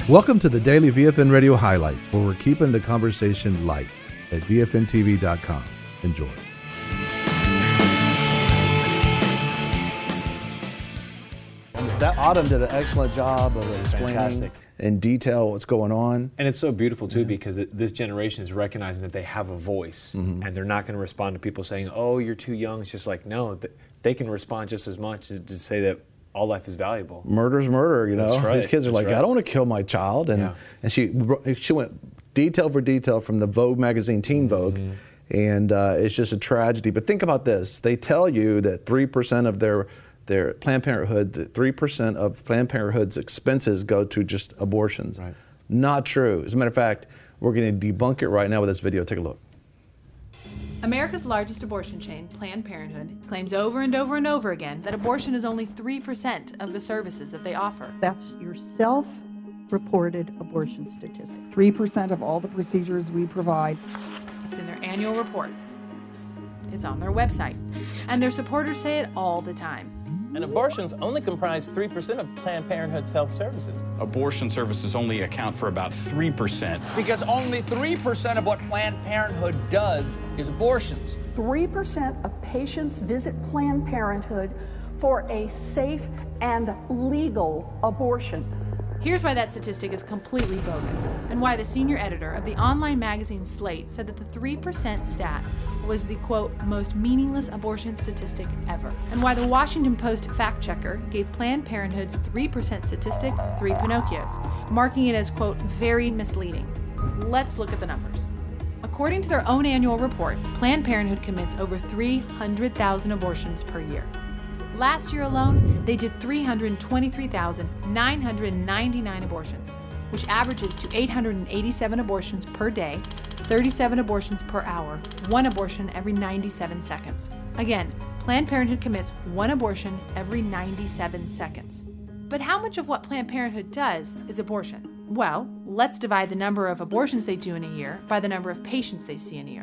Welcome to the Daily VFN Radio Highlights, where we're keeping the conversation light at VFNTV.com. Enjoy. That Autumn did an excellent job of explaining in detail what's going on. And it's so beautiful, too, because this generation is recognizing that they have a voice, and they're not going to respond to people saying, oh, you're too young. It's just like, no, they can respond just as much to say that all life is valuable. Murder's murder, you know. That's right. These kids are like, I don't want to kill my child. And she went detail for detail from the Vogue magazine, Teen Vogue, and it's just a tragedy. But think about this. They tell you that 3% of their Planned Parenthood, 3% of Planned Parenthood's expenses go to just abortions. Right. Not true. As a matter of fact, we're going to debunk it right now with this video. Take a look. America's largest abortion chain, Planned Parenthood, claims over and over and over again that abortion is only 3% of the services that they offer. That's your self-reported abortion statistic. 3% of all the procedures we provide. It's in their annual report. It's on their website. And their supporters say it all the time. And abortions only comprise 3% of Planned Parenthood's health services. Abortion services only account for about 3%. Because only 3% of what Planned Parenthood does is abortions. 3% of patients visit Planned Parenthood for a safe and legal abortion. Here's why that statistic is completely bogus, and why the senior editor of the online magazine Slate said that the 3% stat was the, quote, most meaningless abortion statistic ever, and why the Washington Post fact checker gave Planned Parenthood's 3% statistic 3 Pinocchios, marking it as, quote, very misleading. Let's look at the numbers. According to their own annual report, Planned Parenthood commits over 300,000 abortions per year. Last year alone, they did 323,999 abortions, which averages to 887 abortions per day, 37 abortions per hour, 1 abortion every 97 seconds. Again, Planned Parenthood commits 1 abortion every 97 seconds. But how much of what Planned Parenthood does is abortion? Well, let's divide the number of abortions they do in a year by the number of patients they see in a year.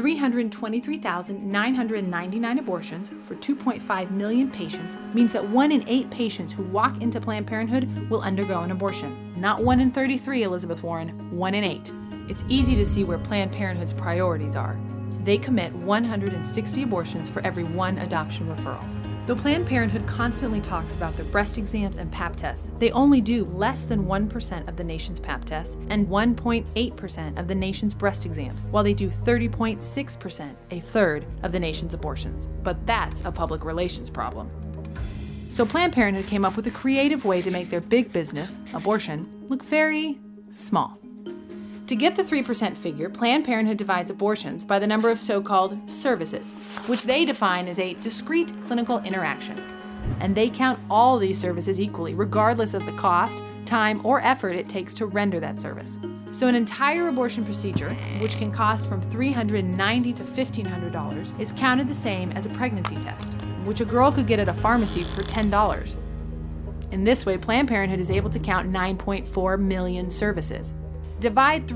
323,999 abortions for 2.5 million patients means that 1 in 8 patients who walk into Planned Parenthood will undergo an abortion. Not 1 in 33, Elizabeth Warren, 1 in 8. It's easy to see where Planned Parenthood's priorities are. They commit 160 abortions for every 1 adoption referral. Though Planned Parenthood constantly talks about their breast exams and Pap tests, they only do less than 1% of the nation's Pap tests and 1.8% of the nation's breast exams, while they do 30.6%, a third of the nation's abortions. But that's a public relations problem. So Planned Parenthood came up with a creative way to make their big business, abortion, look very small. To get the 3% figure, Planned Parenthood divides abortions by the number of so-called services, which they define as a discrete clinical interaction. And they count all these services equally, regardless of the cost, time, or effort it takes to render that service. So an entire abortion procedure, which can cost from $390 to $1,500, is counted the same as a pregnancy test, which a girl could get at a pharmacy for $10. In this way, Planned Parenthood is able to count 9.4 million services. Divide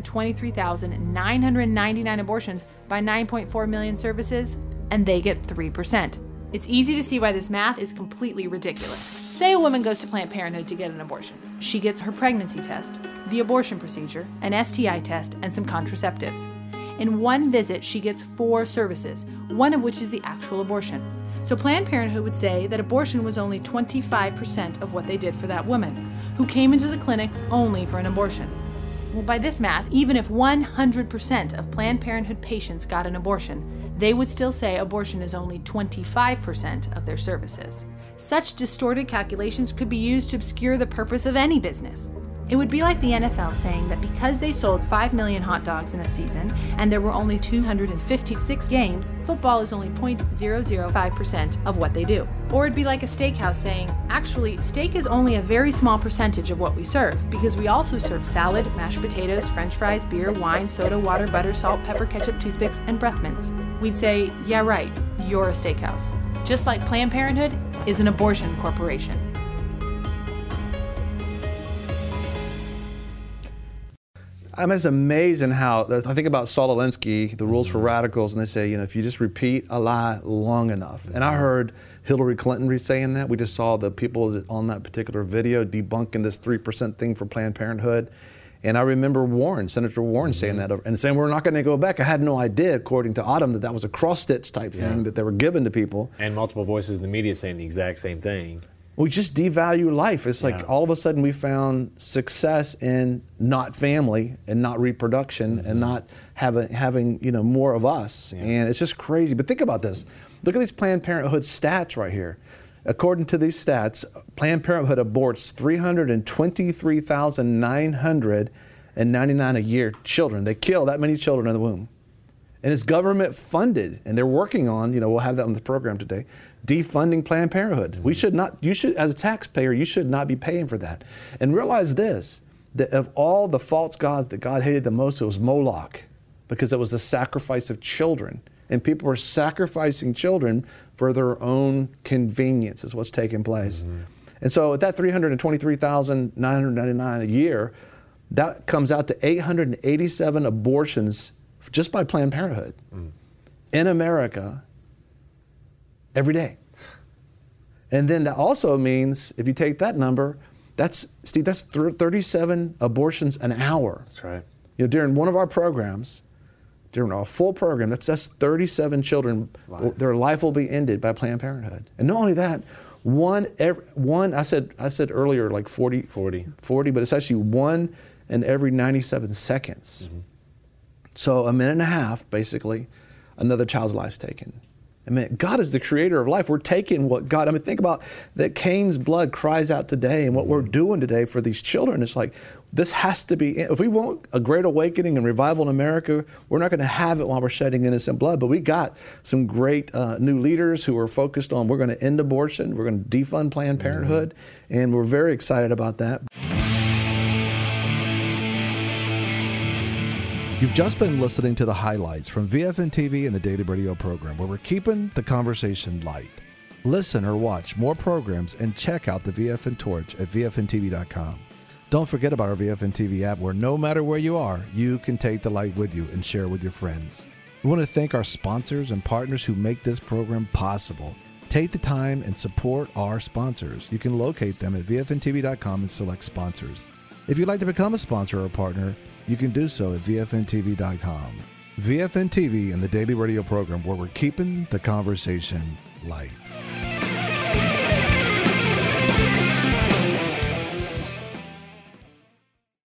323,999 abortions by 9.4 million services, and they get 3%. It's easy to see why this math is completely ridiculous. Say a woman goes to Planned Parenthood to get an abortion. She gets her pregnancy test, the abortion procedure, an STI test, and some contraceptives. In one visit, she gets 4 services, one of which is the actual abortion. So Planned Parenthood would say that abortion was only 25% of what they did for that woman, who came into the clinic only for an abortion. Well, by this math, even if 100% of Planned Parenthood patients got an abortion, they would still say abortion is only 25% of their services. Such distorted calculations could be used to obscure the purpose of any business. It would be like the NFL saying that because they sold 5 million hot dogs in a season and there were only 256 games, football is only 0.005% of what they do. Or it'd be like a steakhouse saying, actually, steak is only a very small percentage of what we serve because we also serve salad, mashed potatoes, french fries, beer, wine, soda, water, butter, salt, pepper, ketchup, toothpicks, and breath mints. We'd say, yeah, right, you're a steakhouse. Just like Planned Parenthood is an abortion corporation. I mean, it's amazing how, I think about Saul Alinsky, the rules for radicals, and they say, if you just repeat a lie long enough. And I heard Hillary Clinton saying that. We just saw the people on that particular video debunking this 3% thing for Planned Parenthood. And I remember Senator Warren saying that, and saying we're not going to go back. I had no idea, according to Autumn, that was a cross-stitch type thing that they were giving to people. And multiple voices in the media saying the exact same thing. We just devalue life. It's like all of a sudden we found success in not family and not reproduction and not having more of us. And it's just crazy. But think about this. Look at these Planned Parenthood stats right here. According to these stats, Planned Parenthood aborts 323,999 a year children. They kill that many children in the womb. And it's government funded, and they're working on, we'll have that on the program today, defunding Planned Parenthood. We should not, as a taxpayer, you should not be paying for that. And realize this, that of all the false gods that God hated the most, it was Moloch, because it was the sacrifice of children. And people were sacrificing children for their own convenience is what's taking place. And so at that 323,999 a year, that comes out to 887 abortions just by Planned Parenthood in America every day. And then that also means, if you take that number, that's 37 abortions an hour. That's right. During one of our programs, during a full program, that's 37 children, their life will be ended by Planned Parenthood. And not only that, I said earlier like 40, but it's actually 1 in every 97 seconds. So a minute and a half, basically, another child's life's taken. I mean, God is the creator of life. We're taking what God, think about that Cain's blood cries out today and what we're doing today for these children. It's like, this has to be, if we want a great awakening and revival in America, we're not going to have it while we're shedding innocent blood. But we got some great new leaders who are focused on, we're going to end abortion, we're going to defund Planned Parenthood, and we're very excited about that. You've just been listening to the highlights from VFN TV and the Daily Radio program, where we're keeping the conversation light. Listen or watch more programs and check out the VFN Torch at VFNTV.com. Don't forget about our VFN TV app, where no matter where you are, you can take the light with you and share with your friends. We want to thank our sponsors and partners who make this program possible. Take the time and support our sponsors. You can locate them at VFNTV.com and select sponsors. If you'd like to become a sponsor or a partner, you can do so at VFNTV.com. VFN TV and the Daily Radio program, where we're keeping the conversation light.